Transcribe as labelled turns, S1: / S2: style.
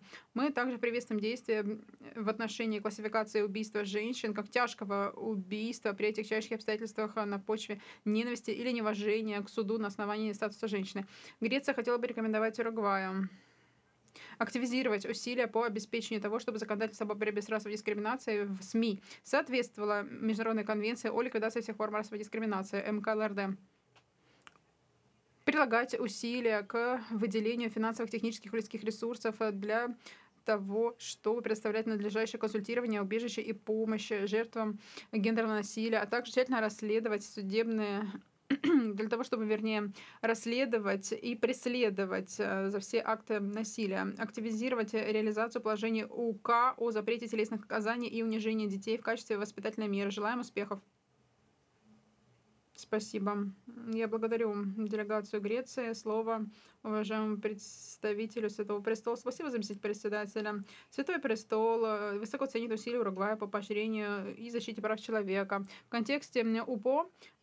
S1: Мы также приветствуем действия в отношении классификации убийства женщин как тяжкого убийства при этих тяжких обстоятельствах на почве ненависти или неуважения к суду на основании статуса женщины. Греция хотела бы рекомендовать Уругваю активизировать усилия по обеспечению того, чтобы законодательство по борьбе с расовой дискриминацией в СМИ соответствовало Международной конвенции о ликвидации всех форм расовой дискриминации МКЛРД. Прилагать усилия к выделению финансовых, технических и людских ресурсов для того, чтобы предоставлять надлежащее консультирование, убежище и помощь жертвам гендерного насилия, а также тщательно расследовать судебные для того, чтобы, вернее, расследовать и преследовать за все акты насилия, активизировать реализацию положений УК о запрете телесных наказаний и унижения детей в качестве воспитательной меры. Желаем успехов! Спасибо. Я благодарю делегацию Греции. Слово уважаемому представителю Святого Престола. Спасибо, заместитель председателя. Святой Престол высоко ценит усилия Уругвая по поощрению и защите прав человека. В контексте УПО